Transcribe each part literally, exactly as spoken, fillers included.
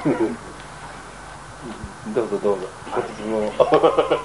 どうぞどうぞ。ご質問を。 じゃあちょっとこの前の続きになるん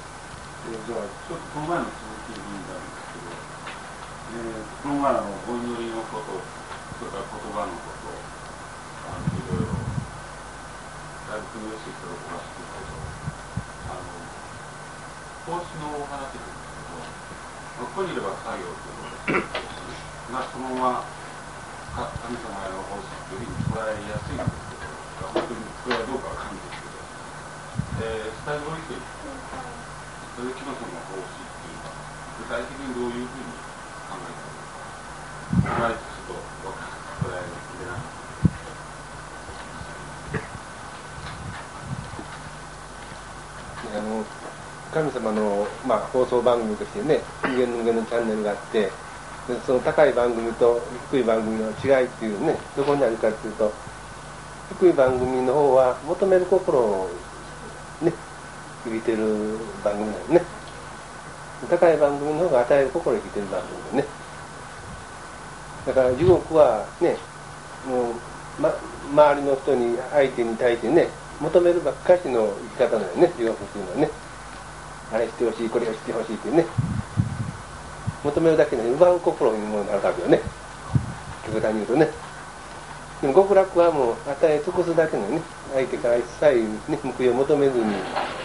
ですけど、えー、この前のお祈りのこと、それから言葉のこと、あのいろいろだいぶ組み寄せていただきましたけど、あの奉仕のお話なんですけど、ここにいれば作業というのがそのまま神様への奉仕というふうに捉えやすいんですけど、本当にそれはどうかわかんないですけど、えー、スタイル保育園鈴木のその奉仕っていうのは具体的にどういうふうに考えたのか、いまいちちょっと分か捉えれなかった。 あの神様の、まあ、放送番組としてね、人間の上のチャンネルがあって、でその高い番組と低い番組の違いっていうね、どこにあるかっていうと、低い番組の方は求める心をね生きてる番組なのね。高い番組の方が与える心を生きてる番組でね。だから地獄はね、もう、ま、周りの人に相手に対してね求めるばっかしの生き方なのよね、地獄っていうのはね。あれしてほしい、これをしてほしいっていうね、求めるだけで奪う心にもなるわけよね、極端に言うとね。でも極楽はもう与え尽くすだけのね、相手から一切、ね、報いを求めずに、ね、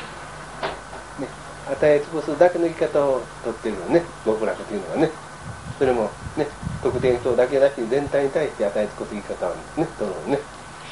与え尽くすだけの生き方をとっているのね、極楽というのはね。それもね、特定の人だけだし全体に対して与え尽くす生き方をね、とるのね。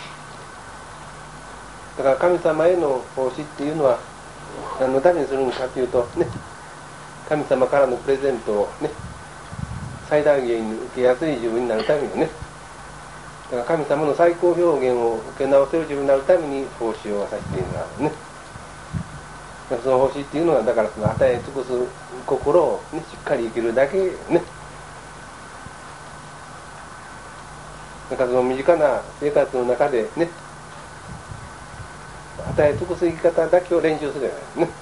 だから神様への奉仕っていうのは何のためにするのかというとね、神様からのプレゼントをね最大限に受けやすい自分になるためにね、だから神様の最高表現を受け直せる自分になるために奉仕をさせているのだね。その奉仕っていうのはだからその与え尽くす心を、ね、しっかり生きるだけね。だからその身近な生活の中でね、与え尽くす生き方だけを練習するじゃないね。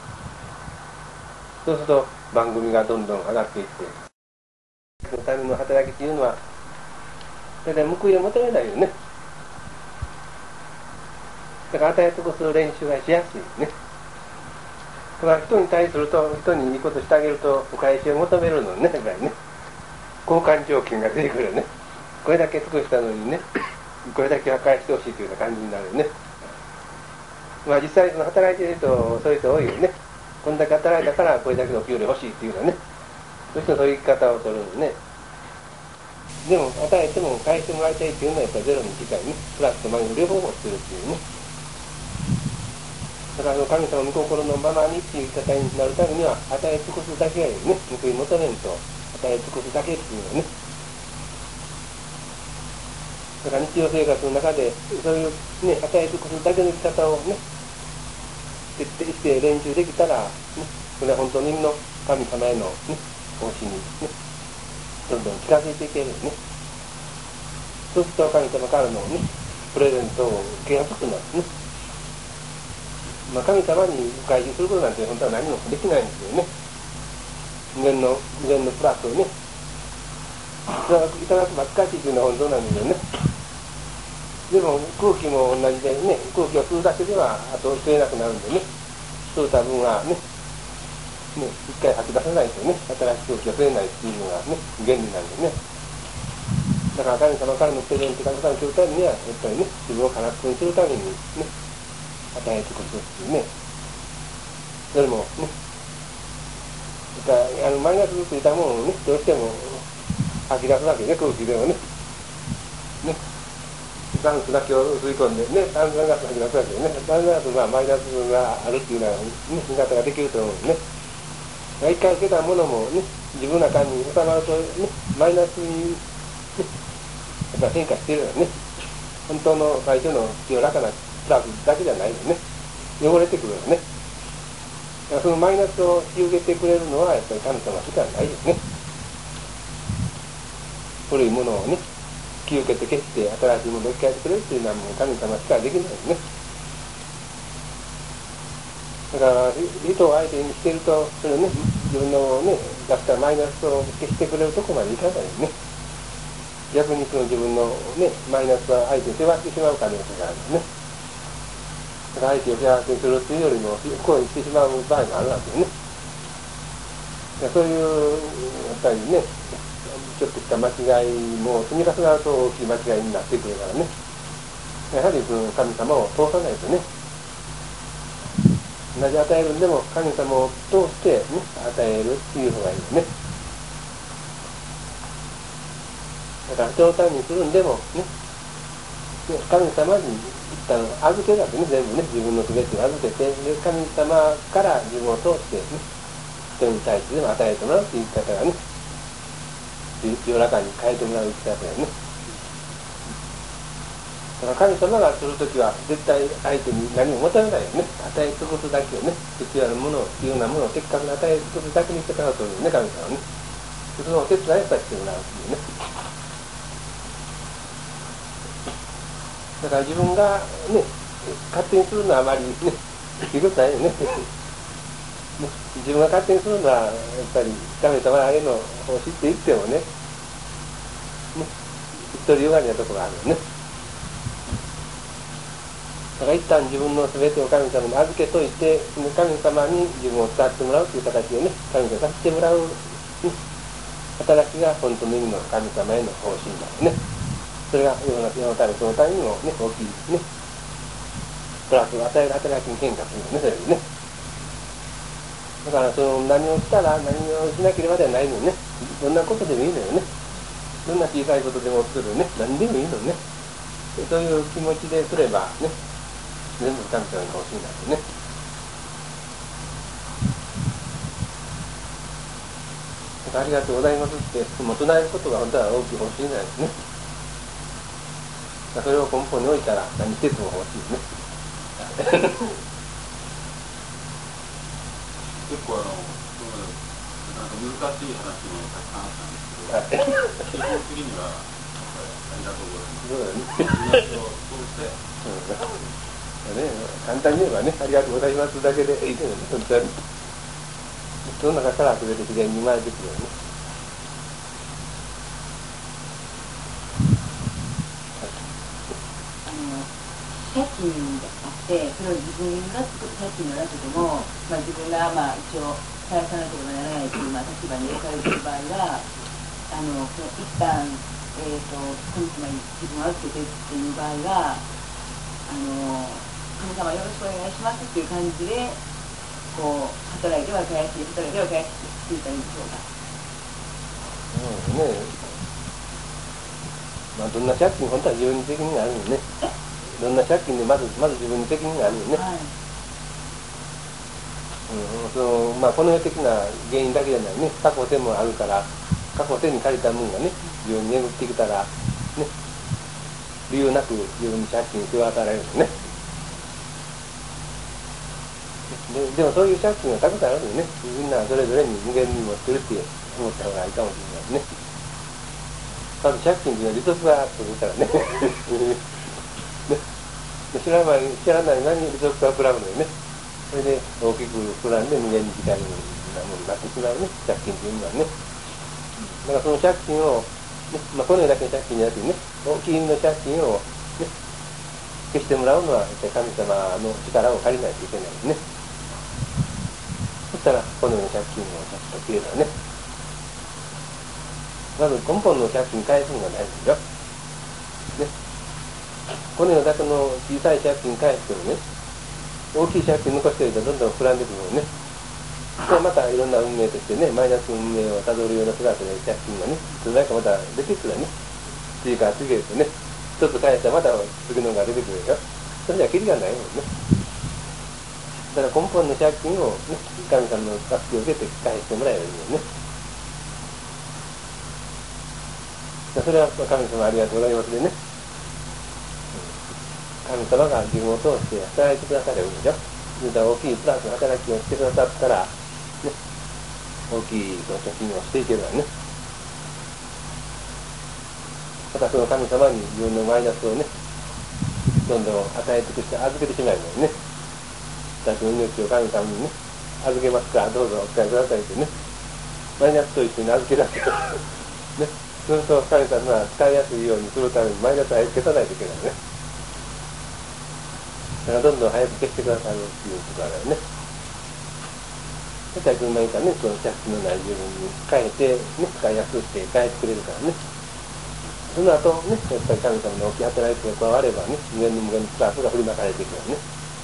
そうすると番組がどんどん上がっていって、そのための働きっていうのはだから報いを求めないよね。だから与え尽くす練習がしやすいね。だから人に対すると、人にいいことしてあげるとお返しを求めるのね、やっぱりね。交換条件が出てくるよね。これだけ尽くしたのにね、これだけは返してほしいというような感じになるよね。まあ実際その働いている人、そういう人多いよね。こんだけ働いたからこれだけの給料欲しいっていうのはね。そういう人はそういう生き方を取るのね。でも与えても返してもらいたいっていうのはやっぱりゼロに近いね。プラスとマイナス両方持ってるっていうね。だから神様の心のままにっていう生き方になるためには与え尽くすだけがいいね。報い求めんと与え尽くすだけっていうのはね。だから日常生活の中でそういうね、与え尽くすだけの生き方をね徹底して練習できたら、ね、それは本当にの神様への、ね、奉仕に、ね、どんどん近づいていけるよね。そうすると神様からの、ね、プレゼントを受けやすくなるね。まあ、神様にお返しすることなんて本当は何もできないんですよね。無限の無限のプラスをねいただくばっかりというのは本当なんですよね。でも空気も同じでね、空気を吸うだけではあと吸えなくなるんでね、吸うた分はね、ね一回吐き出さないとね、新しい空気が吸えないっていうのがね、原理なんでね。だから神様からのプレゼントがたくさんするためには、やっぱりね、自分を空っぽにするためにね、与えてくるっていうね。それもね、だからあのマイナスについたものをね、どうしても吐き出すわけね、空気でもね。ね。酸素だけを吸い込んでね、炭酸ガス吐き出すわけでね。炭酸ガスはマイナスがあるっていうのはね、見方ができると思うんでね。一回受けたものもね、自分の中に収まるとね、マイナスに、ね、やっぱ変化してるよね。本当の最初の清らかなプラスだけじゃないよね。汚れてくるよね。そのマイナスを引き受けてくれるのはやっぱり神様しかないよね。古いものをね、引き受けて消して新しいものを生き返ってくれるっていうのはもう神様しかできないよね。だから人を相手にしてると、それね、自分のね、出したマイナスを消してくれるとこまでいかないよね。 逆にその自分のね、マイナスは相手に背負ってしまう可能性があるんですね。だから相手を幸せにするっていうよりも不幸にしてしまう場合があるわけよね。そういうやっぱりね、ちょっとした間違いも積み重なると大きい間違いになってくるからね。やはりその神様を通さないとね。同じ与えるんでも神様を通してね、与えるっていう方がいいよね。だから上端にするんでもね、神様に一旦預けるわけね、全部ね、自分の全てを預けて、で神様から自分を通してね、人に対してでも与えてもらうっていう生き方がね、夜中に変えてもらう生き方やね。だから神様がするときは絶対相手に何も求めないよね。与え尽くすだけをね、必要なものを、必要なものを的確に与え尽くすだけにしてからとるよね、神様はね。そのお手伝いをさせてもらうっていうね。だから自分がね、勝手にするのはあまりね、いいことないよね。自分が勝手にするのはやっぱり神様への方針って言ってもね、ね、独りよがりなところがあるよね。だから一旦自分の全てを神様に預けといて、その神様に自分を使ってもらうという形でね、神様にさせてもらう、ね、働きが本当の意味の神様への方針だよね。それが世の中のため、そのためにもね、大きいね、プラスを与える働きに変化するのね、それでね。だからその何をしたら何をしなければではないのね。どんなことでもいいのよね。どんな小さいことでもするね。何でもいいのね。そういう気持ちですればね、全部神様に欲しいんだってね。ありがとうございますってもう唱えることが本当は大きい欲しいんだよね。それを根本に置いたら何一つも欲しいね。 結構あの、なんか難しい話もたくさんあったんですけど、基本的にはありがとうございます。そうだね。を通して、 うんね、簡単に言えばね、ありがとうございますだけでいいけどね、本当に。その中から全て自然に生まれてくるよね。 借金があって、それを自分が作った借金のやつでも、まあ、自分がまあ一応返さなければならないという、まあ、立場に置かれている場合は、あのその一旦、えーと、神様に自分を預けてっていう場合は、あの神様よろしくお願いしますっていう感じで、こう働いては返し、働いては返しって言ったらいいでしょうか。 うんね、まあどんな借金本当は自分に責任があるよね。どんな借金でまずまず自分に責任があるよね。はい、うん、そのまあこの世的な原因だけじゃないね。過去世もあるから、過去世に借りたものがね、自分に巡ってきたらね、理由なく自分に借金背負わされるのね。で, でもそういう借金がたくさんあるのよね。みんなそれぞれに無限に持ってるって思った方がいいかもしれないね。まず借金っていうのは利息が取るからね。ね、知らない、知らない間に利息が膨らむのよね。それで大きく膨らんで無限に時間なものになってしまうね、借金というのはね。だからその借金を、ね、まあ、この世だけの借金じゃなくてね、大きい意味の借金を、ね、消してもらうのは神様の力を借りないといけないね。そしたらこの世の借金をちょっと消えたらね。まず根本の借金返すのが大事ですよ。ね。この世だけの小さい借金返してもね、大きい借金残しておいたらどんどん膨らんでくるのね。でまたいろんな運命としてね、マイナス運命をたどるような姿で借金がね、いつの間にかまた出てくるわね。次から次へとね、一つ返したらまた次のが出てくるでしょ。それじゃキリがないもんね。だから根本の借金を、ね、神様の助けを受けて返してもらえばいいよね。それは神様ありがとうございますでね。神様が自分を通して働いてくださればいいでしょ。大きいプラスの働きをしてくださったら、ね、大きいその貯金をしていけるわね。またその神様に自分のマイナスをね、どんどん与え尽くして預けてしまえばいいね。私の命を神様にね、預けますからどうぞお使いくださいってね、マイナスと一緒に預けるわけよ。ね。 そうすると神様は使いやすいようにするためにマイナス早く消さないといけないね。だからどんどん早く消してくださるっていうことだよね。そしたらいつの間にかね、その着地のない自分に変えて、ね、使いやすくして変えてくれるからね。その後ね、やっぱり神様の起き働きが加わればね、無限の無限にプラスが振りまかれていくよね。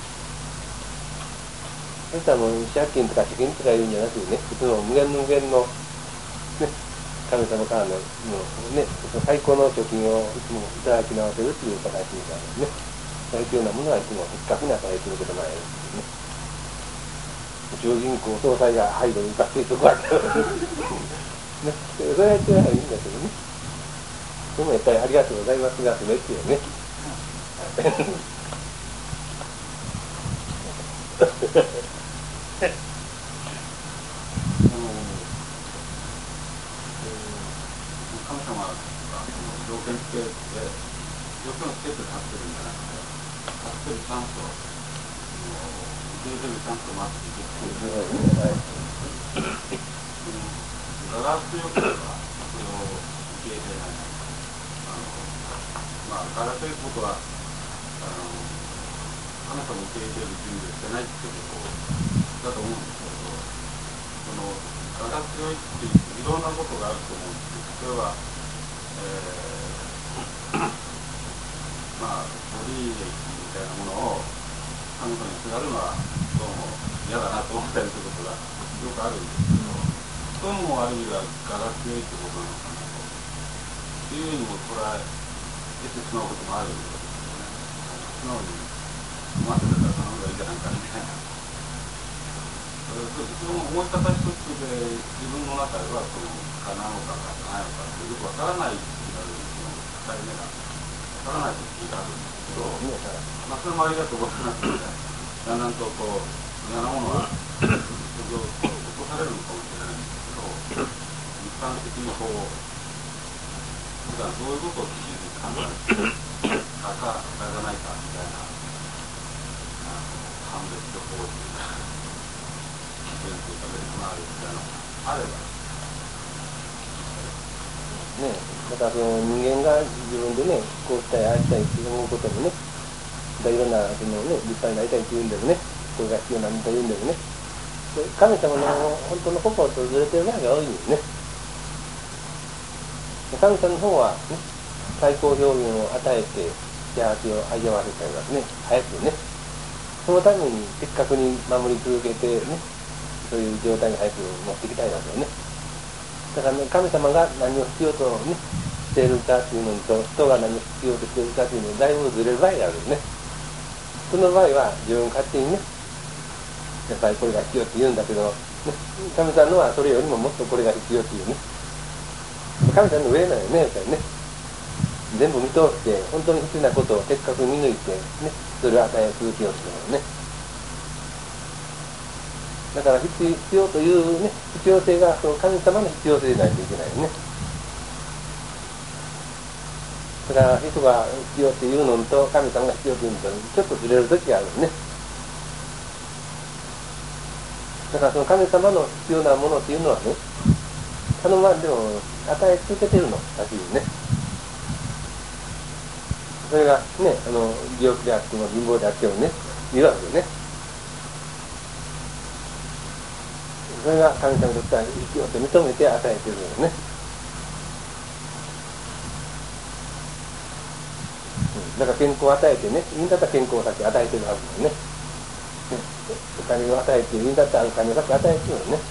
そしたらもう借金とか資金とか言うんじゃなくてね、いつも無限の無限の、ね、神様からの、もうね、最高の貯金をいつもいただき直せるっていう形になるね。必要なものはいつも的確に与えていることないですね。中銀行総裁が配慮に歌っているとこあるからね。それはやってないいいんだけどね。でもやっぱりありがとうございますがすべきよね。 神様が条件付けで条件をつけて立ってるんじゃなくて、立ってるちゃんと受け入れるちゃんと待っていくっていう。我が強ければそれを受け入れない。あのまあ我がということはあの神様を受け入れる準備をしてないっていうことだと思うんですけど、その我が強いっていういろんなことがあると思うんです。それは、えー、まあボディエイキみたいなものを神様にすがるのはどうも嫌だなと思ったりすることがよくあるんですけど、そういうのもある意味では我が強いってことなのかなというふうにも捉えてしまうこともあるんですよね。素直に待ってたら頼んだらいいじゃないかみたいな。その思い方一つで自分の中ではそのかなのかかないのかってよくわからない時があるその境目がわからない時があるんですけど、まあそれもありがとうございますので、だんだんとこう嫌なものは起こされるのかもしれないんですけど、一般的にこう普段どういうことを基準に考えてかかかじゃないかみたいな判別とこういうか。ね、 だからその人間が自分でね、こうしたい、ああしたいって思うこともね、いろんなその、ね、立派になりたいっていうんでもね、これが必要なんだというんでもね、神様の本当の心とずれてる場合が多いんですね。神様の方は、ね、最高表現を与えて幸せを味わわせちゃいますね、早くね。そのために的確に守り続けてね、そういう状態に早く持っていきたいわけよね。だから、ね、神様が何を必要と、ね、しているかっていうのと人が何を必要としているかっていうのにだいぶずれる場合があるんですね。その場合は自分勝手にね、やっぱりこれが必要って言うんだけど、ね、神様のはそれよりももっとこれが必要っていうね。神様の上なのよね、やっぱりね。全部見通して本当に必要なことを的確に見抜いて、ね、それを与え続けようっていうのね。だから必要というね、必要性がその神様の必要性でないといけないよね。だから人が必要っていうのと神様が必要というのとちょっとずれる時があるよね。だからその神様の必要なものっていうのはね、頼まんでも与え続けてるのらしいよね。それがね、あの病気であっても貧乏であってもね、言うわけよね。それが神様にとっては必要と認めて与えているのね。だから健康を与えてね、みんなだったら健康を先与えてるはずだよね。お金を与えて、みんなだったらお金を先与えてるのね。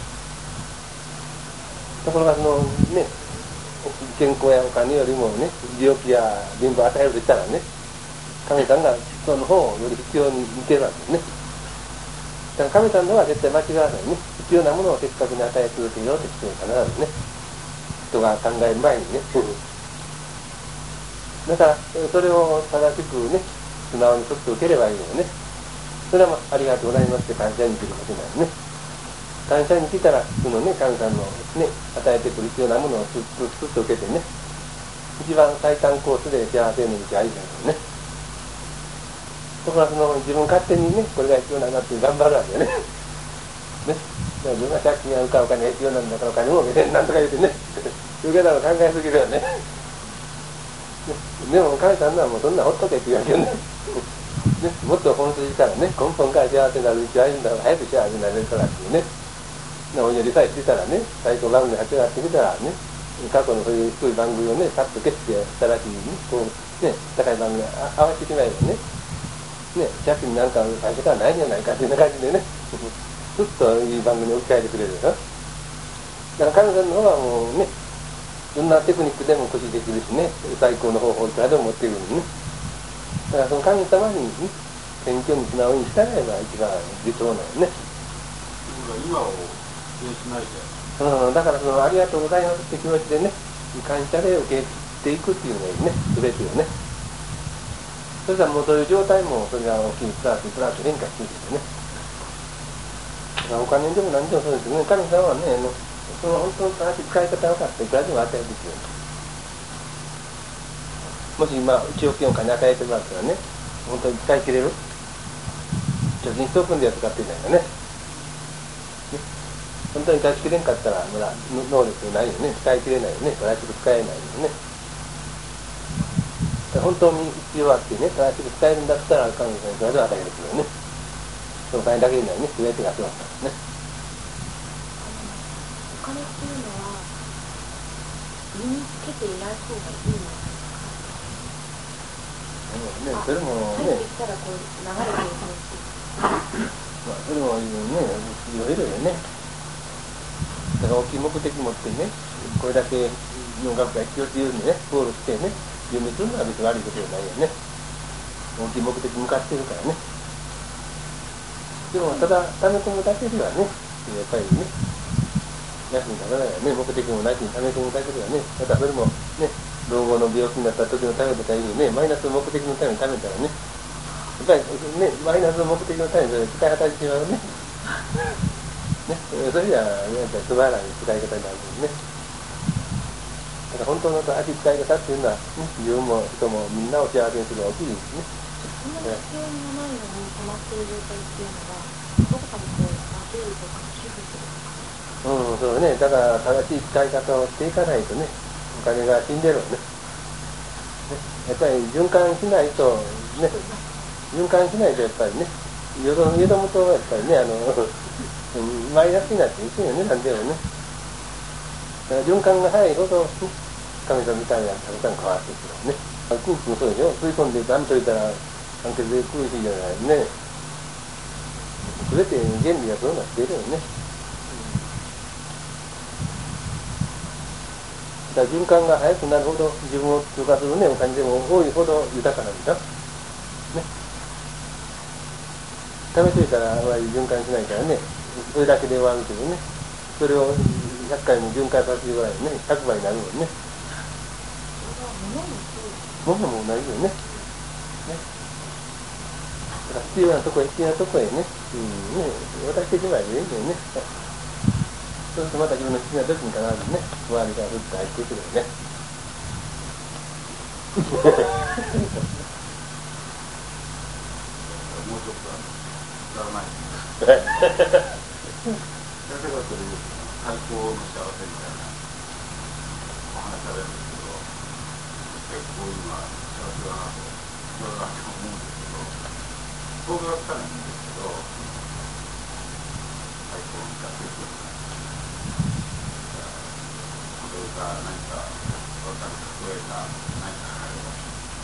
ところがそのね、健康やお金よりもね、病気や貧乏を与えるとしたらね、神様がその方をより必要に似てるわけですね。だから神様のは絶対間違わないね。必要なものを的確に与え続けようとして必ずね、人が考える前にね。だからそれを正しくね、素直にとって受ければいいのよね。それは、まあ、ありがとうございますって感謝に来ることになるね。感謝に来たらそのね、神様のね、与えてくる必要なものをすっとすっと受けてね、一番最短コースで幸せの道を歩いてるのね。ところがその自分勝手にね、これが必要なんだって頑張るわけよね。ね、自分が借金があるからお金が必要なんだからお金もなんとか言ってね、 受けたら考えすぎるよね。でも神さんはもうそんなほっとけって言うわけよね。ね、もっと本筋からね、根本から幸せになる道はあるんだから早く幸せになれるからっていうね。お祈りさえしてたらね、最高番組が始まってきたらね、過去のそういう低い番組をね、さっと消して新しいね、こうね、高い番組に合わせてしまえばね、ね、借金なんか最初からないんじゃないかっていうような感じでね、ずっといい番組に置き換えてくれるでしょ。だから神さんの方はもうね、どんなテクニックでも駆使できるしね、最高の方法をいくらでも持っているのにね。だからその神様に、ね、謙虚に素直に従えば一番理想なのね。 今を否定しないで。 うん、だからそのありがとうございますって気持ちでね、感謝で受けていくっていうのがいいね、すべてをね。そしたらもうそういう状態もそれが大きいプラスプラス変化していくよね。だからお金でも何でもそうですけどね、神様はね、あのその本当の正しい使い方が分かっていくらでも与えていくよ。もし今いちおくえんお金与えてもらったらね、本当に使い切れる？貯金一億では使っていないからね。本当に使い切れんかったらまだ能力ないよね、使い切れないよね、正しく使えないよね。本当に必要あってね、正しく使えるんだったら神様にいくらでも与えてくるよね。そのお金だけじゃないね、全てが集まったんですね。 お金っていうのは身につけていない方がいいのね、それもね、 入ってきたらこう流れていくのって、 まあ、それもね、いろいろよね。だから大きい目的持ってね、これだけの学が必要っていうのね、ゴールしてね、準備するのは別に悪いことじゃないよね。大きい目的に向かってるからね。でもただ、溜め込むだけではね、やっぱりね、役に立たないよね、目的もなしに溜め込むだけではね、またそれもね、老後の病気になった時のためとかいうね、マイナスの目的のために貯めたらね、やっぱりね、マイナスの目的のためにそれ使い果たしてしまうね。ね、それじゃやっぱり素晴らしい使い方になるんですね。だから本当の正しい使い方っていうのは、ね、自分も人もみんなを幸せにするのが大きいですね。 そんな必要のないのに溜まっている状態っていうのは、どこかでこう分けるとか寄付するとか。 うん、そうね、だから正しい使い方をしていかないとね、お金が死んでるわね。やっぱり循環しないとね、循環しないとやっぱりね、よどむとやっぱりね、あのマイナスになっていくよね、なんでもね。だから循環が早いほど、ね、神様みたいなたくさん変わっていくからね。空気もそうでしょ、吸い込んでダメといたら酸欠で苦しいじゃないね。すべて原理がそうなっているよね。だから循環が早くなるほど自分を通過するね、お金でも多いほど豊かなんだ。ね。貯めといたらあまり循環しないからね、それだけで終わるけどね、それをひゃっかいも循環させるぐらいね、ひゃくばいになるもんね。物も同じよね。ね。だから必要なとこへ必要なとこへね、うん、ね、渡してしまえばいいんだよね。そうするとまた自分の必要な時に必ずね、周りからふっと入ってくるよね。 もうちょっと使わない。だけどそれ最高の幸せみたいなお話されるんですけど、結構今幸せだなといろいろあって思うんですけど、想像がつかないんですけど、最高の幸せですよね。それが何か分かる例えが何かあれば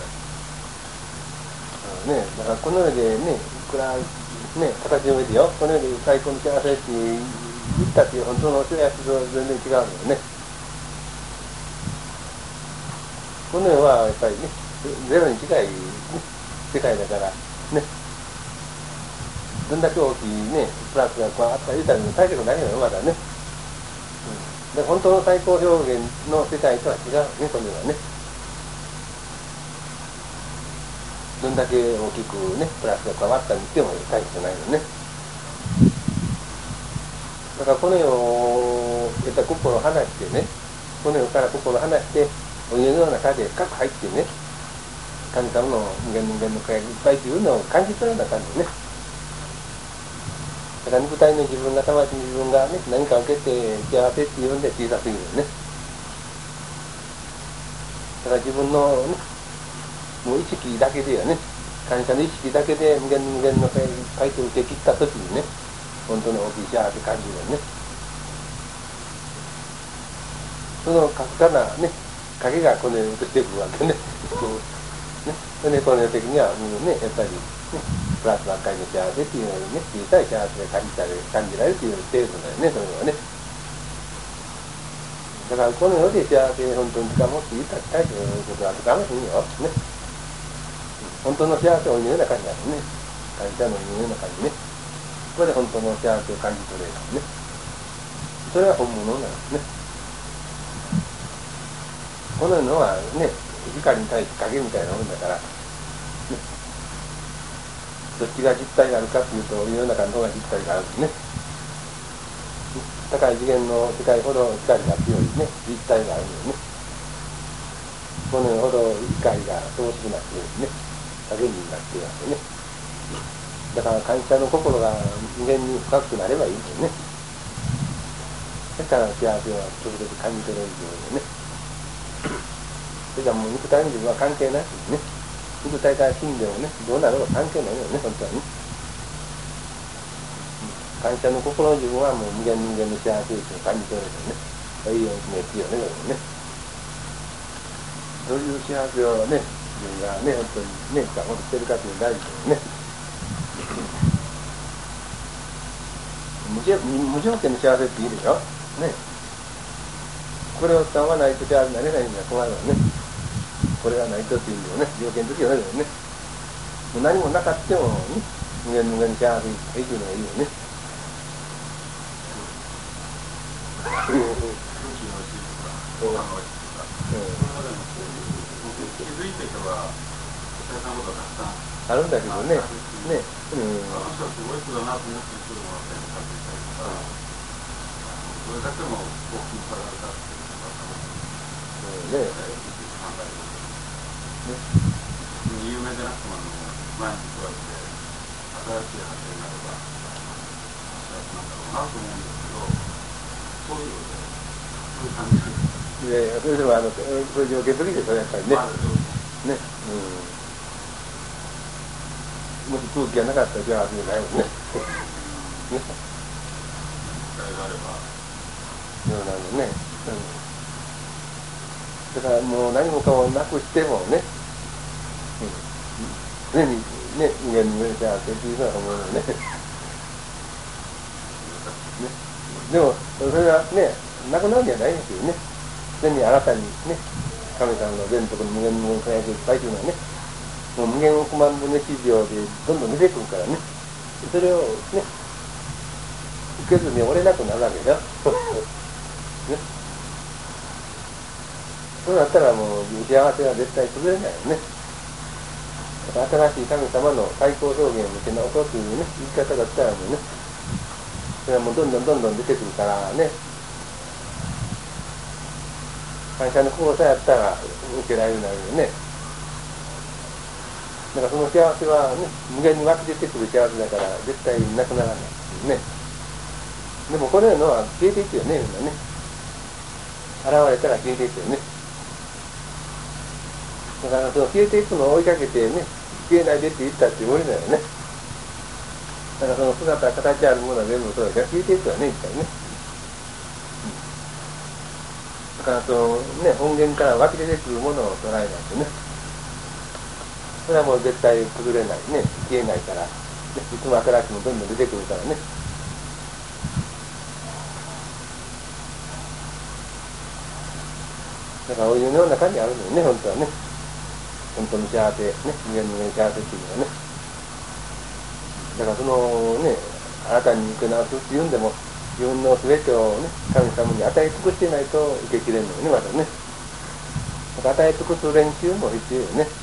ね、だからこの世でね、いくらね、形を見てよ、この世で最高の幸せって言ったっていう本当の幸せと全然違うのよね。この世はやっぱりね、ゼロに近い、ね、世界だからね、どんだけ大きいね、プラスがこうあったり言ったら大したことないのよ、まだね。うん、で本当の最高表現の世界とは違うね、この世はね。どんだけ大きくね、プラスが加わったにしても大したないのね。だからこの世を得た心を離してね、この世から心を離して、お湯の中で深く入ってね、神様の人間人間の会がいっぱいというのを感じ取らなあかんのね。だから肉体の自分が魂の自分がね、何か受けて幸せっていうんで小さすぎるよね。 から自分の、ね、もう意識だけでよね、感謝の意識だけで無限無限の回答を受け切った時にね、本当の大きい幸せ感じるよね。そのかすかなね、影がこの世に落としてくるわけね。ね、それでこの世的にはもうね、やっぱり、ね、プラスばっかりの幸せっていうのにね、小さい幸せが感じたり感じられるという程度だよね、それはね。だからこの世で幸せを本当に掴もうって言ったら大したことは掴めへんよ。ね。本当の幸せをお祈りの中にあるね。感謝のお祈りの中にね。ここで本当の幸せを感じ取れるね。それは本物なんですね。この世はね、光に対して影みたいなもんだから、ね、どっちが実体があるかっていうと、世の中の方が実体があるんですね。高い次元の世界ほど光が強いね、実体があるのね。この世ほど光がそう少なくてね、影になっているわけね。だから感謝の心が無限に深くなればいいんですよね。そしたら幸せは直接感じ取れるようでね。それじゃもう肉体の自分は関係なしにね、肉体から死んでもね、どうなるか関係ないよね、本当はね。感謝の心の自分はもう無限無限の幸せを感じ取れるよね。いいよね、いいよね、これね。どういう幸せをね、自分がね、本当にね、保ってるかというのが大事ですよね。無条無条件の幸せっていいでしょ。ね。これを使わないと幸せになれないんだ困るわね。これがないとっていうのをね、条件的にはね、もう何もなかっても、ね、無限無限に幸せに生きるのがいいよね。 空気のおいしいとか、ご飯のおいしいとか、それまでの気づいていけば、大切なことがたくさんあるんだけどね。ね。 うん。あの人はすごい人だなと思って人でもらったりとかって言ったりとか、それだけの大きな差があるかっていうのが多分、ね、考える。ね、有名でなくても毎日そうやって新しい発見があれば幸せなんだろうなと思うんですけど、そういうそういう感じなんですか。 いやいや、それでもあのそういう条件的でしょ、やっぱりね。ね、うん。もし空気がなかったら幸せじゃないもんね。ね。 期待があれば。 そうなのね。うん。だからもう何もかもなくしてもね、うん、常にね、無限に無限に幸せっていうのは思うのね。ね。でも、それがね、なくなるんじゃないんですよね。常に新たにね、神様の全国の無限無限に輝くいっぱいというのはね、もう無限億万分のいちびょうでどんどん出てくるからね、それをね、受けずに折れなくなるわけだよ。ね。そうなったらもう幸せは絶対崩れないよね。だから新しい神様の最高表現を見て直そうというね、言い方だったらもうね、それはもうどんどんどんどん出てくるからね、感謝の心さえあったら受けられるようになるよね。だからその幸せはね、無限に湧き出てくる幸せだから絶対なくならないっていうね。でもこれのは消えていくよね、みんなね。現れたら消えていくよね。だからその消えていくのを追いかけてね、消えないでって言ったって無理だよね。だからその姿、形あるものは全部そうだから消えていくよね、一回ね。だからそのね、本源から湧き出てくるものを捉えないとね。それはもう絶対崩れないね、消えないから、ね、いつも新しいもどんどん出てくるからね。だからお湯の中にあるのよね、本当はね。本当の幸せ、ね、無限の無限幸せっていうのはね。だからそのね、あなたに受け直すっていうんでも、自分の全てをね、神様に与え尽くしてないと受けきれんのよね、またね。だから与え尽くす練習も必要よね。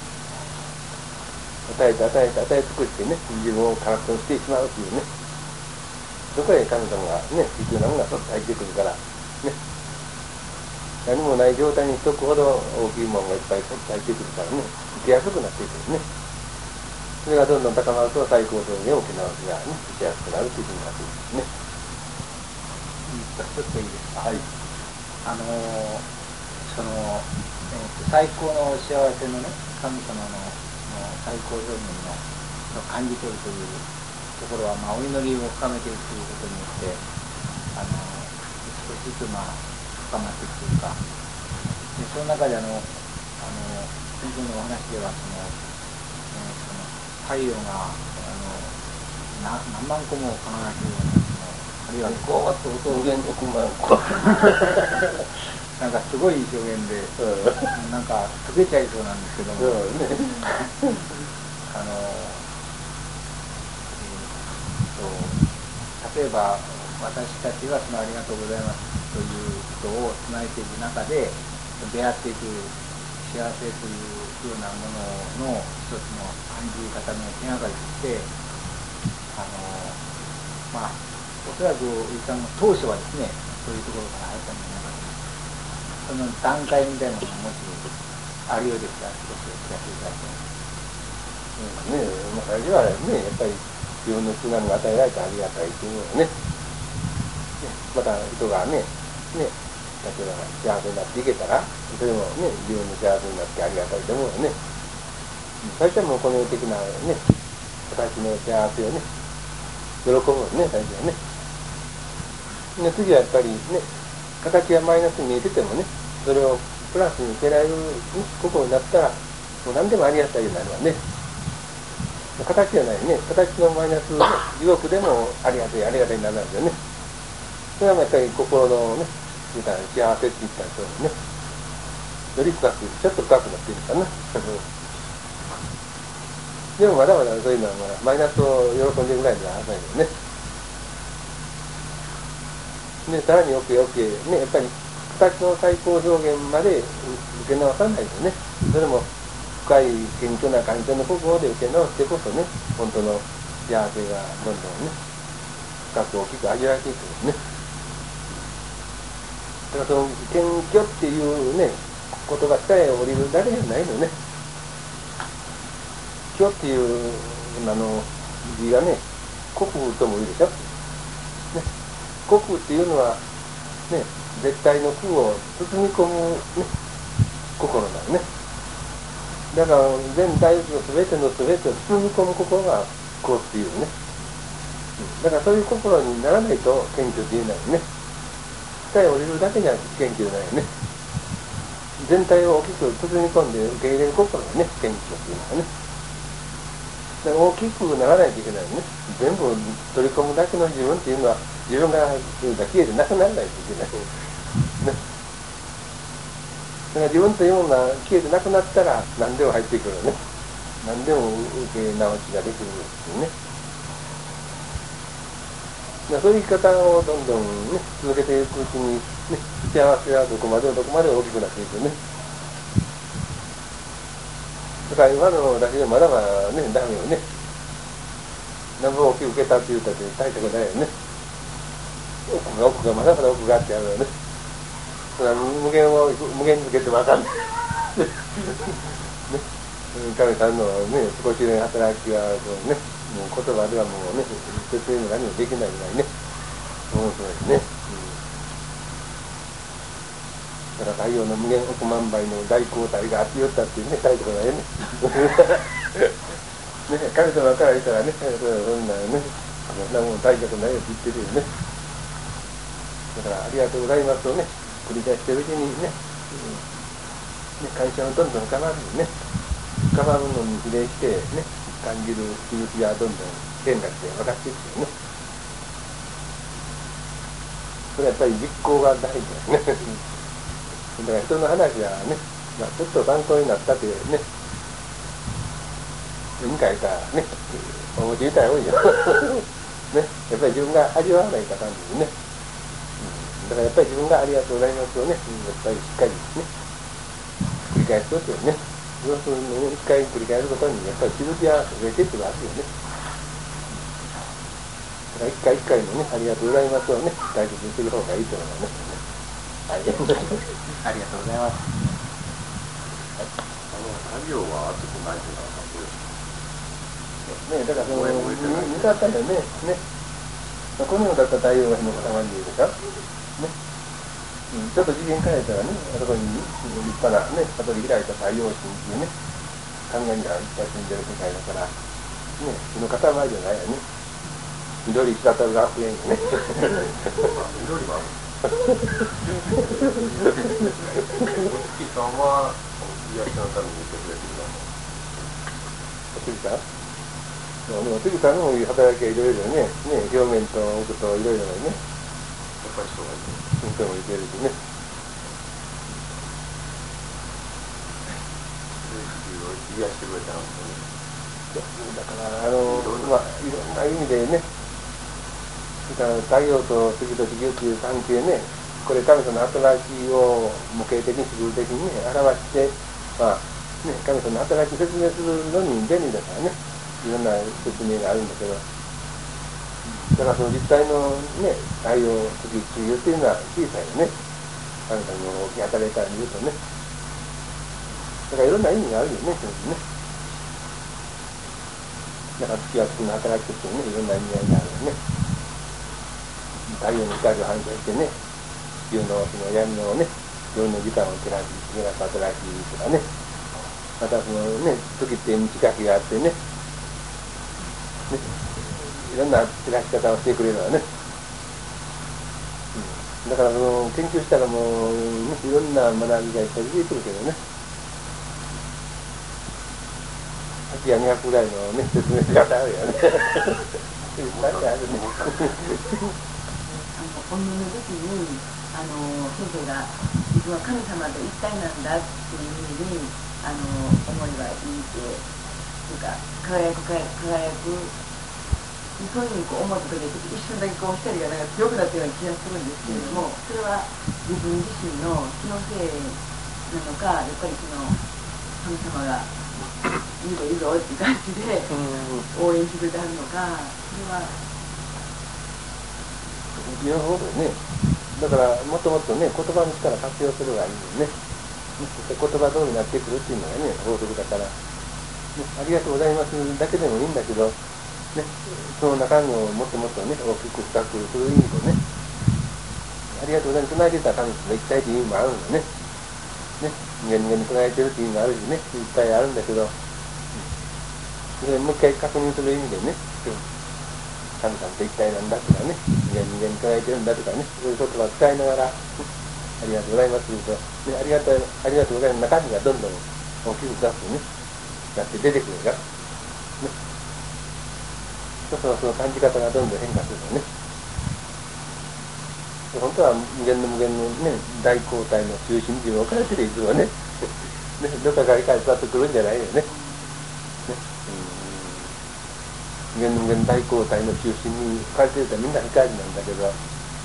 与えて与えて与え尽くしてね、自分を空っぽにしてしまうっていうね。そこへ神様がね、必要なものが入ってくるから、ね。何もない状態にしとくほど大きいものがいっぱい入ってくるからね、受けやすくなっていくるね。それがどんどん高まると最高表現を受け直しがね、受けやすくなるというふうになっていくんですね。 ちょっといいですか。はい。あのー、その、 と最高の幸せのね、神様の最高表現の感じ取るというところは、まあ、お祈りを深めていくということによってあの少しずつ、まあ、深まっていくというか、でその中であのあの先生のお話ではその、えー、その太陽があのな何万個も輝くようなそのあるいはゴーッと音を無限億万個なんかすごい表現で、うん、なんか溶けちゃいそうなんですけども、うんね、あの、えー、と例えば私たちがそのありがとうございますということを唱えていく中で出会っていく幸せというようなものの一つの感じ方の手がかりとしてあのまあおそらくおじさんの当初はですねそういうところから入ったんじゃないかと。その段階みたいなのがもしあるようでしたら少しお聞かせいただきたい。 ねえ、まあ、最初はね、やっぱり自分の津波が与えられてありがたいというのはね、また人がね、ね、例えば幸せになっていけたら、それもね、自分の幸せになってありがたいと思うよね。最初はもうこの世的なね、形の幸せをね、喜ぶのね、最初はね。で次はやっぱりね、形がマイナスに見えててもね、それをプラスに受けられる、ね、心になったら、もう何でもありがたいようになるわね。形じゃないね、形のマイナス、ね、地獄でもありがたい、ありがたいになるんですよね。それはやっぱり心のね、みたいな幸せって言ったらそうね、より深く、ちょっと深くなっているかな。でもまだまだそういうのはまだマイナスを喜んでるぐらいではないよね。でさらに奥へ奥へね、やっぱり形の最高表現まで受け直さないとね、それも深い謙虚な感情の心で受け直してこそね、本当の幸せがどんどんね、深く大きく味わえていくんですね。だからその謙虚っていうね、言葉さえ降りるだけじゃないのね。虚っていうあの字がね、国風とも言うでしょ。ね、国風っていうのはね、絶対の空を包み込む、ね、心なのね。だから全大仏の全ての全てを包み込む心が空っていうね。だからそういう心にならないと謙虚って言えないよね。下へ降りるだけじゃ謙虚じゃないよね。全体を大きく包み込んで受け入れる心がね、謙虚っていうのはね。大きくならないといけないね。全部取り込むだけの自分っていうのは自分が消えてなくならないといけない、ね、だから自分というものが消えてなくなったら何でも入ってくるね。何でも受け直しができるんですよね。だからそういう生き方をどんどん、ね、続けていくうちに、ね、幸せはどこまでもどこまでも大きくなっていくね。だから今のだけでまだまだね、ダメよね。何分大きく受けたって言うたって大したことないよね。奥が奥がまだまだ奥があってあるよね。それは無限を無限に受けて分かんない。ね、神さんのね、少しの働きはそうね、もう言葉ではもうね、説明も何もできないぐらいね、面白いですね。だから太陽の無限億万倍の大光体があってよったっていうね、大したことないよね。ね、神様から言ったらね、そんなね、そんなもん大したことないよって言ってるよね。だからありがとうございますとね、繰り返してるうちにね、うん、ね、会社をどんどん深まるね、深まるのに比例してね、感じる気持ちがどんどん変化して分かっていくよね。それはやっぱり実行が大事ですね。だから人の話はね、まあ、ちょっと参考になったというね、絵に描いたね、お餅みたいな多いよ。ね、やっぱり自分が味わわないか感じでね、うん。だからやっぱり自分がありがとうございますをね、やっぱりしっかりね、繰り返すことよね。そうするのを一回繰り返すことに、やっぱり気づきが増えていくわけよね。だから一回一回のね、ありがとうございますをね、大切にする方がいいというのがね。はい、ありがとうございます。 あの作業は熱くないというのはね、だからその見方でね、ね、この世だったら太陽の日の塊でいいでしょ。ね。 うん、ちょっと次元変えたらね、あそこに立派なね、悟り開いた太陽神っていうね、考えにはいっぱい住んでる世界だから、ね、日の塊じゃないよね。緑光るがあふれんよね。 緑がある。お月さんは癒しのために言ってくれてるの。 お月さん？お月さんの働きはいろいろね、ね、表面と奥といろいろね。 やっぱり人がいる。 人もいてるしね。 癒してくれたんですよね。 だからあのまあいろんな意味でね、だから太陽と月と地球という関係ね、これ神様の働きを模型的に視覚的にね表して、まあね、神様の働きを説明するのに便利だからね、いろんな説明があるんだけど、だからその実際のね太陽月地球っていうのは小さいよね、神様の大きい働きから見るとね。だからいろんな意味があるよね、それにね。だから月は月の働きとしてね、いろんな意味合いがあるよね。太陽の光を反射してね、地球のその闇のね、夜の時間を照らす、照らす働きとかね、またそのね、時って満ち欠けがあってね、ね、いろんな照らし方をしてくれるわね。うん、だからその研究したらもう、ね、いろんな学びがいっぱい出てくるけどね。秋やにひゃくぐらいのね、説明し方あるよね。いっぱいあるね。 本人の時にあの先生が自分は神様と一体なんだっていうふうにあの思えばいいっていうか輝く輝く輝くそういうふうにこう思った時に一瞬だけこう光がなんか強くなったような気がするんですけれども、それは自分自身の気のせいなのか、やっぱりその神様がいいぞいいぞっていう感じで応援してくれてはるのか、それは両方でね。だからもっともっとね、言葉の力活用するのがいいよね。言葉通りになってくるっていうのがね、法則だから、ね、ありがとうございますだけでもいいんだけど、ね、その中身をもっともっとね、大きく深くする意味でね、ありがとうございます。唱えてたら神様と一体っていう意味もあるんだね。ね、人間に唱えてるっていう意味もあるしね、いっぱいあるんだけど、それをもう一回確認する意味でね、神様と一体なんだとかね、人間に人間に唱えてるんだとかね、そういう言葉を使いながら、ありがとうございますと言うと、ね、ありがとう、ありがとうございます中身がどんどん大きく出すとね、なって出てくるから、ね、そうするとその感じ方がどんどん変化するのね。本当は無限の無限のね、大交代の中心っていうのを置かれてるいつもね、ね、どっかから光が伝わってくるんじゃないよね。無限の無限大交代の中心に置かれてるとみんな光なんだけど、ね、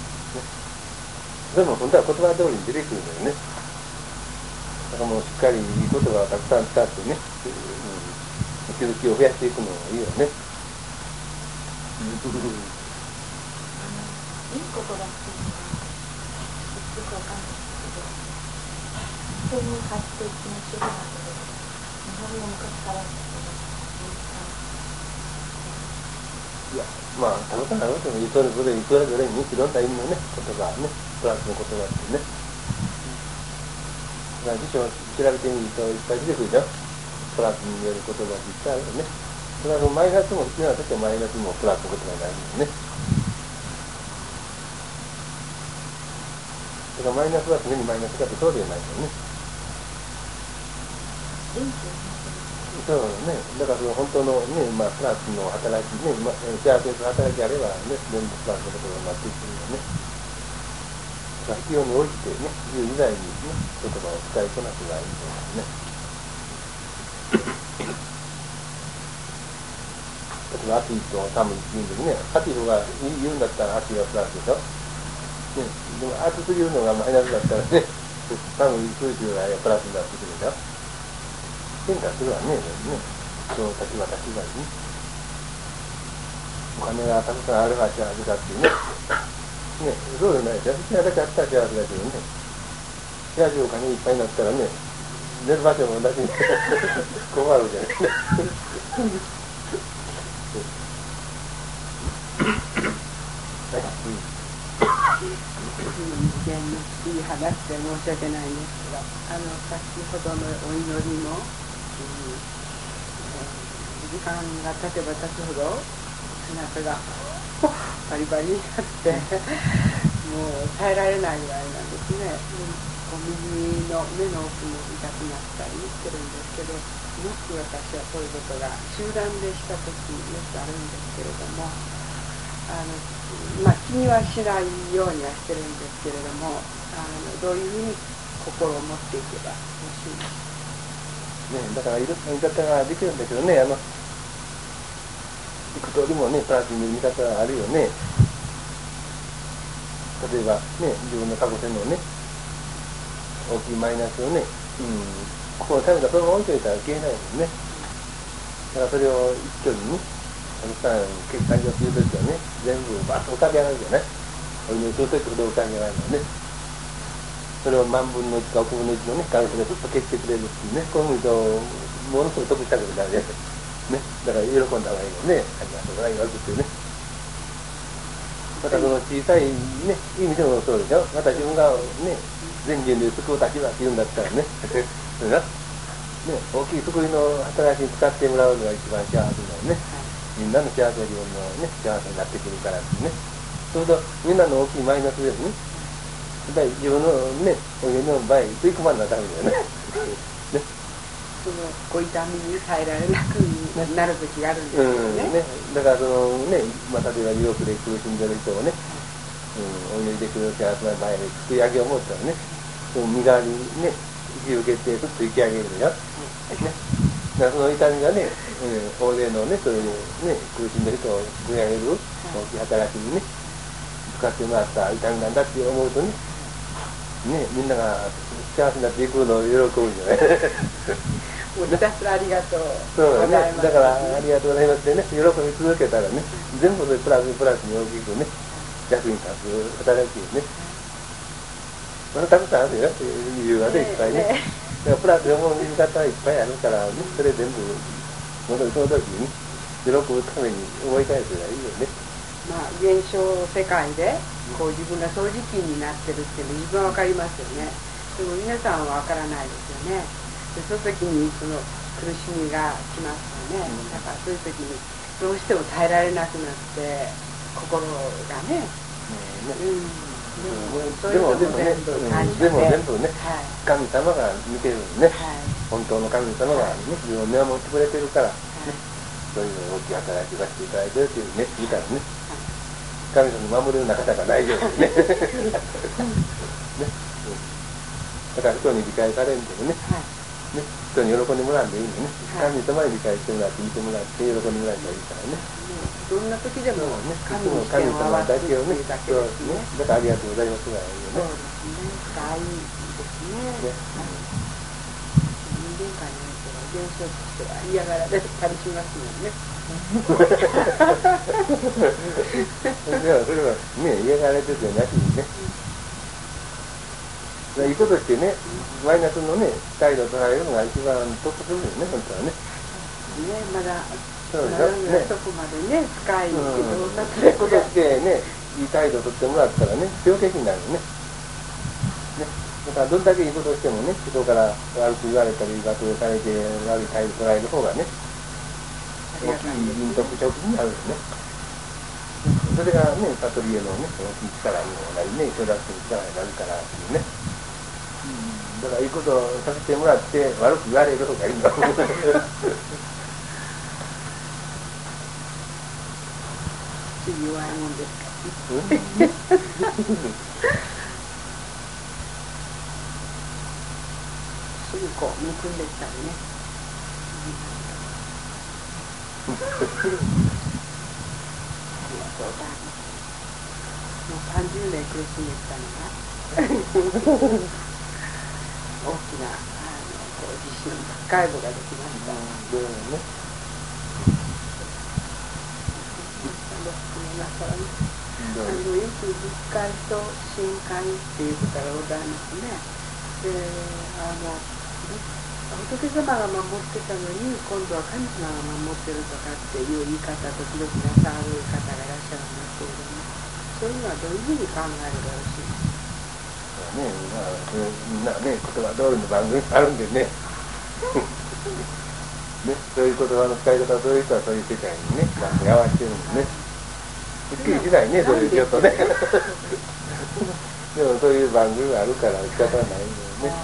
でも本当は言葉通りに出てくるんだよね。だからもうしっかりいい言葉をたくさん使ってね、うん、気づきを増やしていくのがいいよね。 いい言葉っていうのがよくわかんないですけど、人に発して気持ちよくなるけど、日本の昔からですけど、 いや、まあ、たまたまあの人もそれぞれ、それぞれにいろんな意味のね、言葉ね、プラスの言葉ってね。だから辞書を調べてみるといっぱい出てくるじゃん。プラスによる言葉っていっぱいあるよね。それはマイナスも必要な時はマイナスもプラスの言葉になるよね。だからマイナスは常にマイナスだってそうではないよね。そうね、だからその本当のね、まあプラスの働きね、まあ、幸せの働きあればね、全部プラスのことがなっていくるよね。必要に応じてね、いう以外にね、言葉を使いこなすがいいと思うね。例えば暑いと寒いって言うんですね、暑い方が言うんだったら暑いはプラスでしょ。ね、でも暑すぎるのがマイナスだったらね、寒い空気がプラスになってくるでしょ。変化するわね、ね、その立場立場にね。お金がたくさんあるから幸せだっていうね。ね、そうじゃないですよ。幸せだったら幸せだけどね。幸せお金いっぱいになったらね、寝る場所もだけに困るじゃないですか。 時代にいい話で申し訳ないんですけど、あの先ほどのお祈りも、うんえー、時間が経てば経つほど背中がバリバリになってもう耐えられないぐらいなんですね、うん、こう右の目の奥も痛くなったりしてるんですけど、よく私はそういうことが集団でした時よくあるんですけれども、あのまあ、気にはしないようにはしてるんですけれども、あのどういうふうに心を持っていけばよろしいですね、だからいろんな見方ができるんだけどね、あの幾通りもねプラスに見方があるよね。例えばね、自分の過去性のね大きいマイナスをね、うん、ここのためだそのまま置いといたら消えないもんね。だからそれを一挙にね、たくさん結果をするときはね、全部バッと浮かび上がるじゃない。お祈りするときほど浮かび上がるのね。それを万分の一か億分の一のね、関係でずっと消してくれるっていうね、こういうとものすごい得したことになるじゃないね。だから喜んだ方がいいのね、ありがとうございますっていうね。またその小さいね、いい意味でもそうでしょ。また自分がね、全人類救う立場って言うんだったらね、それな、ね、大きい救いの働きに使ってもらうのが一番幸せだよね。みんなの幸せが自分のね、幸せになってくるからってね。そうすると、みんなの大きいマイナスでもね、やっぱり自分のね、お家の場合、吸い込まんなダメだよね。ね、 そのご痛みに耐えられなくなる時があるんですよね。 うんね、だからそのね、まあ、例えば地獄で苦しんでる人をね、うん、お祈りできる幸せな場合に救い上げを持ったらね、その身代わりにね、引き受けてすっと引き上げるよ。ね、だからその痛みがね、うん、大勢のね、そういうね、苦しんでる人を救い上げる大きい働きにね、使ってもらった痛みなんだって思うとね、ね、みんなが幸せになっていくのを喜ぶんじゃない。 もうひたすらありがとうそうございます。 だね、だからありがとうございますってね、喜び続けたらね、全部それプラスプラスに大きくね、役に立つ働きをね、まだたくさんあるよ、理由がね、いっぱいね。だからプラスで思う見方いっぱいあるからね、それ全部、その時にね、喜ぶために思い返すがいいよね。 まあ、現象世界でこう自分が掃除機になってるっていうの自分は分かりますよね。でも皆さんは分からないですよね。でその時にその苦しみが来ますよね。だからそういう時にどうしても耐えられなくなって心がね、うんでもでもね、でも全部ね、神様が見てるのね、本当の神様がね、自分を見守ってくれてるから、そういう大きい働きをしていただいてるっていうね、見たらね、神様に守れるような方がないようにね。ね、だから人に理解されんでもね、ね、人に喜んでもらうんでいいんでね、神様に理解してもらって見てもらって喜んでもらえたらいいからね。 どんな時でも神の神様だけをね、そうね、だからありがとうございますがいいよね。 そうですね。深いですね。人間界においては現象としては嫌がられたりしますもんね。 それはそれはね、嫌がられてるじゃなくてね。いいことしてね、マイナスのね、態度を捉えるのが一番得するんですね、本当はね。 ね、まだそうでしょ、ね、 そこまでね、深い洞察いいことしてね、いい態度をとってもらったらね、強敵になるね。ね、だからどんだけいいことをしてもね、人から悪く言われたり、罵倒されて悪い態度を捉える方がね、大きい人徳直になるんですね。それがね、パトリエのね、大きい力にもなりね、承諾する力になるからっていうね。だからいいことをさせてもらって悪く言われる方がいいんだ。 弱いもんですか。すぐこうむくんでったりね。ありがとうございます。もうさんじゅうねん苦しんできたのが大きなあのこう自信深い部ができました。 うん、ね。 あのよく仏界と深海っていうことがございますね。で、あの仏様が守ってたのに今度は神様が守ってるとかっていう言い方時々なさる方がいらっしゃるんですけれども、そういうのはどういうふうに考えればよろしいですか。 ね、まあ、みんなね、言葉通りの番組あるんでね。ね、そういう言葉の使い方、そういう人はそういう世界にね、番組合わせてるんでね。すっきりしないね、そういうちょっとね。でもそういう番組があるから仕方はないんだよね。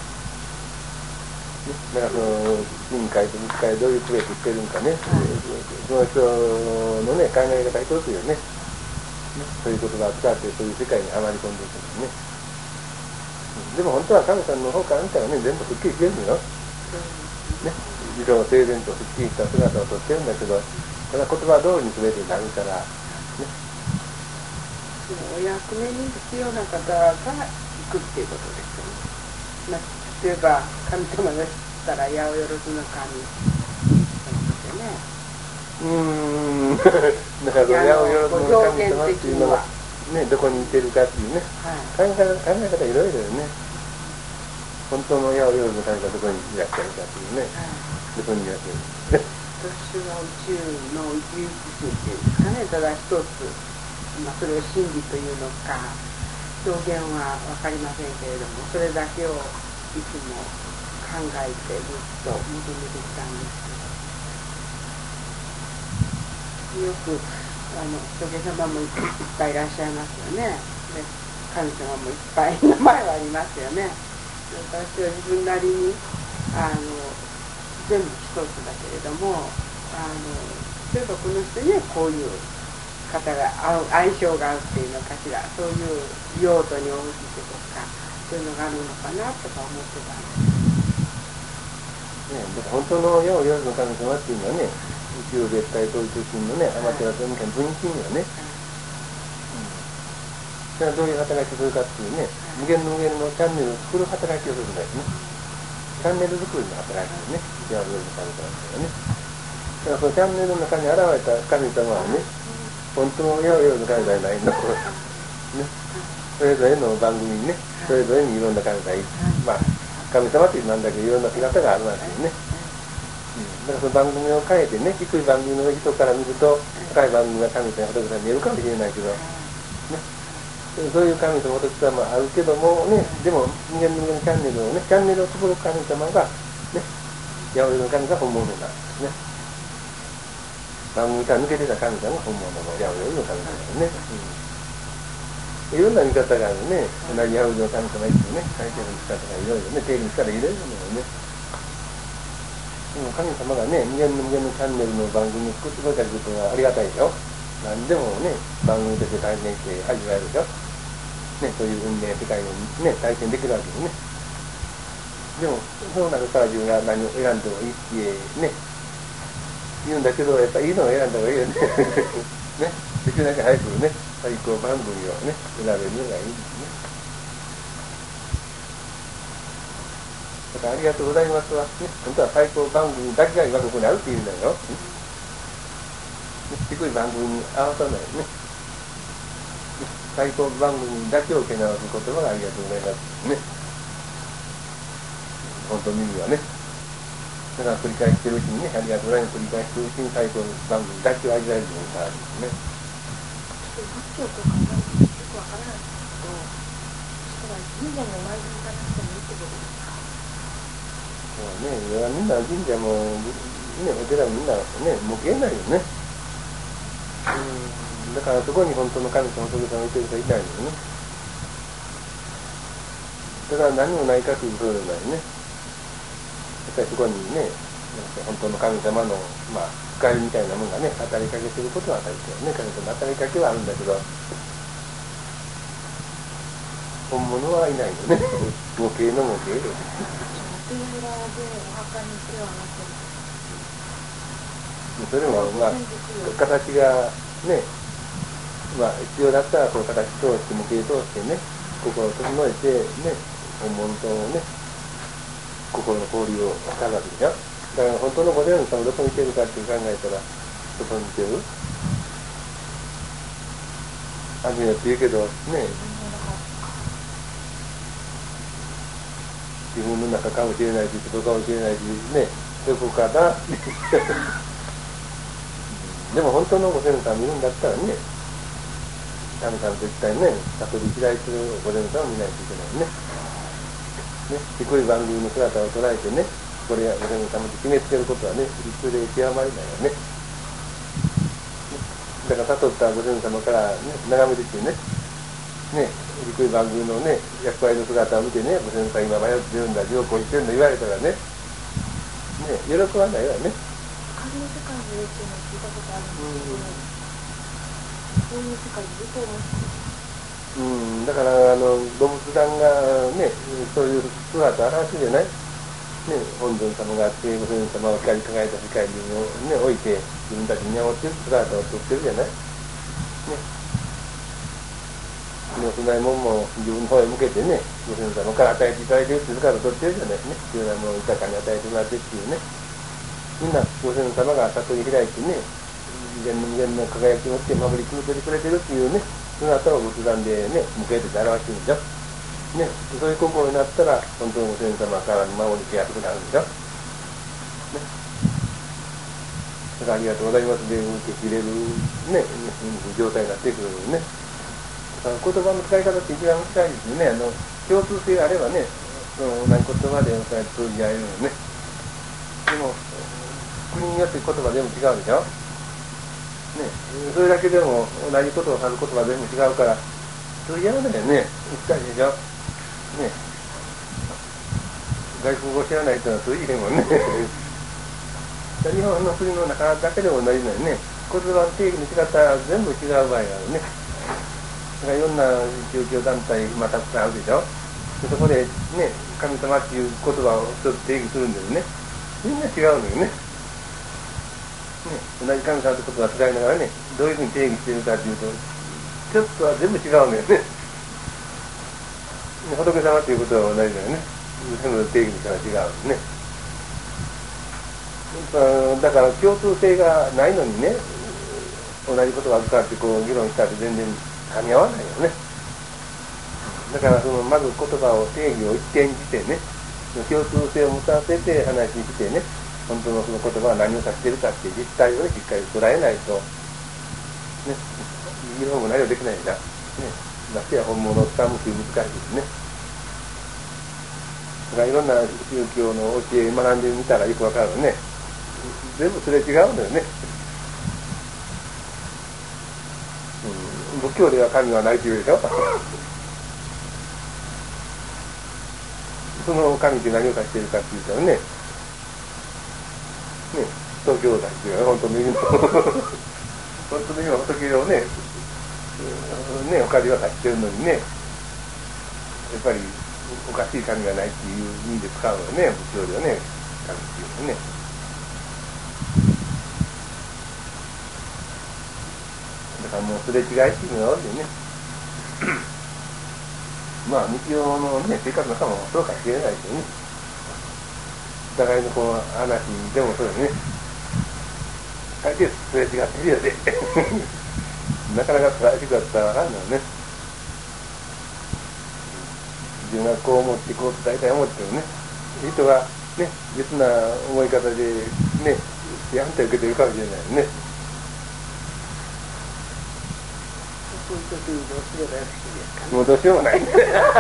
だからその人会と密会どういう区別してるんかね、その人のね考え方一つよね。そういう言葉を使ってそういう世界にはまり込んでいくんですね。でも本当は神さんの方から見たらね、全部すっきりしてるのよ。ね、理想整然とすっきりした姿をとってるんだけど、ただ言葉通りに全てなるから、ね。 お役目に必要な方が行くっていうことですよね。まあ、例えば神様がしたら八百万の神ね。 うーんだから八百万の神様っていうのはね、どこにいてるかっていうね、はい、考え方考え方いろいろよね。本当の八百万の神がどこにいらっしゃるかっていうね、はい、どこにいらっしゃる私は宇宙の唯一性っていうんですかね、ただ一つ。まあ、それを真理というのか表現は分かりませんけれども、それだけをいつも考えてずっと求めてきたんですけど、よくあの仏様もいっぱいいらっしゃいますよね。で神様もいっぱい名前はありますよね。私は自分なりにあの全部一つだけれども、あの例えばこの人にはこういう方が合う相性が合うっていうのかしら、そういう用途に応じてとかそういうのがあるのかなとか思ってたんです。 ね、だから本当の八百万の神様っていうのはね、宇宙絶対統一神のね、アマテラスみたいな分身よね。それはどういう働きをするかっていうね、無限の無限のチャンネルを作る働きをするんですね。チャンネル作りの働きをね、八百万の神様っていうのはね。だからそのチャンネルの中に現れた神様はね、本当の八百万の神様じゃないの、ね、それぞれの番組にね、それぞれにいろんな神様がいる、まあ神様っていうなんだけどいろんな姿があるわけですね、うん、だからその番組を変えてね、低い番組の人から見ると高い番組が神様や仏様に見えるかもしれないけど、ね、そういう神様仏様もあるけどもね、でも人間のチャンネルをね、チャンネルを作る神様がね、八百万の神が本物なんですね。番組から抜けてた神様が本物の八百万の神様ね、うん、いろんな見方があるね。同じ八百万の神様いつもね、書いてる見方がいろいろね、定義からいろいろなのね。でも神様がね、無限の無限のチャンネルの番組を作ってくれたことはありがたいでしょ。何でもね、番組として体験して味わえるでしょ。ね、そういう運命世界をね、体験できるわけですね。でも、その中から自分が何を選んでもいいってね、言うんだけど、やっぱりいいのを選んだ方がいいよね。ね、できるだけ早くね、最高番組をね、選べるのがいいんですね。だからありがとうございますは、ね、本当は最高番組だけが今ここにあるっていうんだよ。ね、低い番組に合わさないね。ね、最高番組だけを受け直す言葉がありがとうございますね。本当の意味はね。だから繰り返してるうちにね、ありがとうございます。繰り返してるうちに最高番組だけを味わえるようになるんですね。 仏教とかあんまりよくわからないんですけど、そしたら神社にお参りに行かなくてもいいってことですか？ そうね、みんな神社も、ね、お寺もみんなね、もう消えないよね。うん、だからそこに本当の神様、仏様がいてる人いないのよね。だから何もないかということでないね。やっぱりそこにね、本当の神様の、まあ、光みたいなものがね、語りかけてることは当たり前ね、神様の語りかけはあるんだけど、本物はいないのね。模型の模型で。 お寺でお墓に手を合わせる。 それも、まあ、形がね、まあ、必要だったら、こう形通して、模型通してね、心を整えて、ね、本物とね、心の交流をしたわけでしょ。だから本当のご先祖様どこにいてるかって考えたら、どこにいてる？あるよって言うけど、ね、自分の中かもしれないし、人かもしれないし、ね、どこかなでも本当のご先祖様いるんだったらね、 神様と一体ね、悟り開いてるご先祖様を見ないといけないね。ね、低い番組の姿を捉えてね、これがご先祖様と決めつけることはね、一で極まりないよね。だから悟ったご先祖様から、ね、眺めてきてね、ね、低い番組のね、役割の姿を見てね、ご先祖様今迷ってるんだ、地獄をしてるんだ言われたらね、ね、喜ばないわね。 仮の世界の霊っていうのを聞いたことあるんですけど、そういう世界ずっと思ってうん、だからあの動物団がね、そういう姿を表すんじゃない、ね、本尊様があってご先祖様を光り輝いた世界に、ね、置いて自分たちに守っている姿をとってるじゃない、ね、その供え物も自分の方へ向けてね、ご先祖様から与えていただいているっていう姿をとってるじゃないね、必要なものを豊かに与えてもらってっていうね、みんなご先祖様が悟り開いてね、無限の無限の輝きを持って守り続けてくれてるっていうね、その後の仏壇でね、向けて表してるんでしょ。ね、そういう心になったら、本当のご先祖様から守り手やすくなるんでしょ。ね。だからありがとうございますで受け入れるね、状態になってくるね。言葉の使い方って一番難しいですよね。あの、共通性があればね、その同じ言葉で通じ合えるのね。でも、国によって言葉全部違うでしょ。ね、それだけでも同じことを話す言葉全部違うから通じ合わないよね。難しいでしょ。ね、外国語知らない人は通じへんもんね。日本の国の中だけでも同じだよね。言葉の定義の仕方は全部違う場合があるね。だからいろんな宗教団体またくさんあるでしょ。でそこでね、神様っていう言葉を一つ定義するんですね。みんな違うのよね。ね、同じ神様ってことは使いながらね、どういうふうに定義しているかというと、ちょっとは全部違うのよね。仏様っていうことは同じだよね。全部定義の仕方が違うのね。だから共通性がないのにね、同じ言葉を使ってこう議論したって全然噛み合わないよね。だからそのまず言葉を定義を一点にしてね、共通性を持たせて話してね、本当のその言葉は何を指しているかっていう実態をね、しっかり捉えないと、ね、議論も何もできないんだ。ね、ましてや本物をつかむという難しいですね。だからいろんな宗教の教え学んでみたらよくわかるのね。全部それ違うのよね。うん、仏教では神はないというでしょ。その神って何を指しているかっていうとね、ね、東京大っていうのは本当の意味の本当の意味の仏をね、ね、おかりは指してるのにね、やっぱりおかしい神がないっていう意味で使うのよね、仏教ではね、神っていうのはね。だからもうすれ違いっていうのが多いよね。まあ日常のね、生活の中もそうかもしれないけどね。お互いのこの話でもそうだね。大抵すれ違ってるよね。なかなか正しくだったらわかんないよね。自分がこう思ってこうと大体思ってもね、人がね、別な思い方でね、反対受けてるかもしれないよね。 そういう時にどうすればよろしいですかね。 もうどうしようもないね。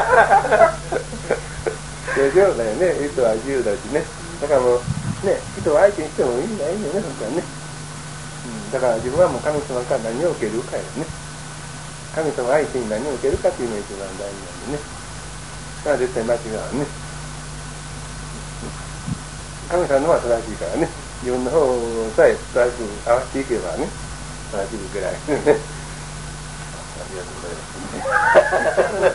どうしようもないよね。人は自由だしね。だからもうね、人を相手にしてもいいんだよね、本当はね。うん、だから自分はもう神様から何を受けるかよね。神様相手に何を受けるかっていうのが一番大事なんでね。だから絶対間違うね。神様のは正しいからね。自分の方さえ正しく合わせていけばね、正しく受けられるね。ありがとうございます。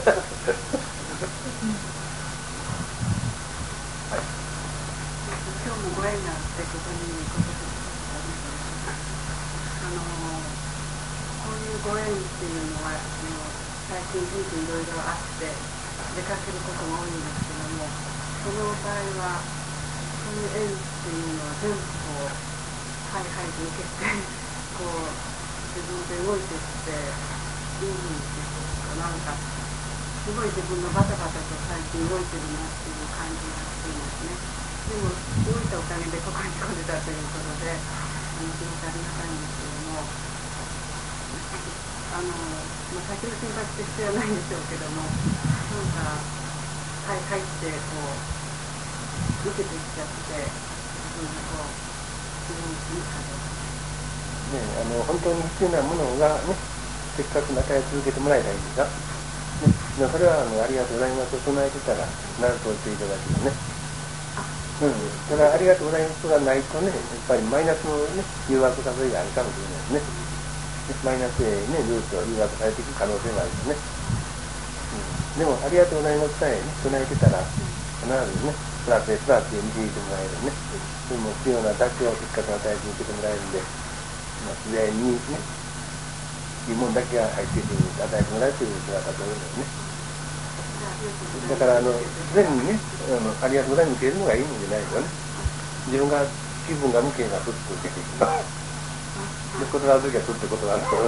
今日もご縁があってここに来させていただきました。あのこういうご縁っていうのはあの最近人生いろいろあって出かけることが多いんですけども、その場合はそういう縁っていうのは全部こうはいはいと受けてこう自分で動いていっていいんですか。なんかすごい自分のバタバタと最近動いてるなっていう感じがしていますね。でも動いたおかげでここに来れたということで、あのすごくありがたいんですけども、ああの、まあ、先の心配って必要ないんでしょうけども、なんか入入ってこう受けていっちゃって自分がこう自分の中で。 ね、あの本当に必要なものがね、せっかく与え続けてもらえたらいいんですが、ね、それはあのありがとうございますと唱えてたらなると言っていただけるね。うん、ただありがとうございますがないとね、やっぱりマイナスのね、誘惑させがあるかもしれないですね。マイナスへね、ずっと誘惑されていく可能性があるんですね。うん、でもありがとうございますさえね、唱えてたら必ずね、プラスへプラスへ導いてもらえるね。それも必要なだけをせっかく与え続けてもらえるんで、まあ、自然にね、いいもんだけが入っていく、与えてもらえるという姿というのですね。だからあの常にね、あのありがとうございます受けるのがいいのじゃないですよね。自分が気分が向けがふっと受けていくと。で、断るときはふって断ると。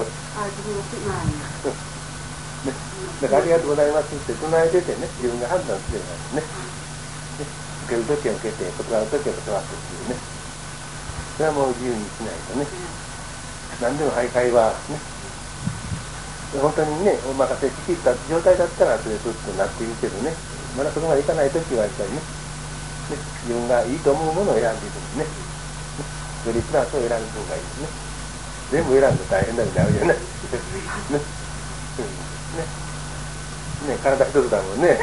ね、だからありがとうございますって唱えててね、自分が判断すればいいね。ね、受けるときは受けて、断るときは断ってっていうね。それはもう自由にしないとね。何でも徘徊はね。本当にね、お任せしきった状態だったらそれずっとなっているけどね、まだそこまでいかないときはやっぱりね、ね、自分がいいと思うものを選んでいくんですね。よりプラスを選ぶ方がいいですね。全部選んで大変なのになるじゃない。ね、うん、ね、ね、体一つだもんね。ね、ね、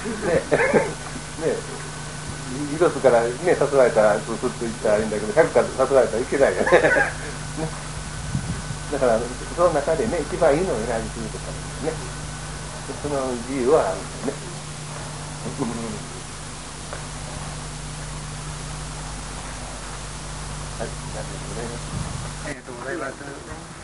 一つからね、誘われたらスッといったらいいんだけど、百から誘われたらいけないよね。ね、だからその中でね、一番いいのを選び続けたんですね。その自由はあるんですね。はい、ありがとうございます。 ありがとうございます。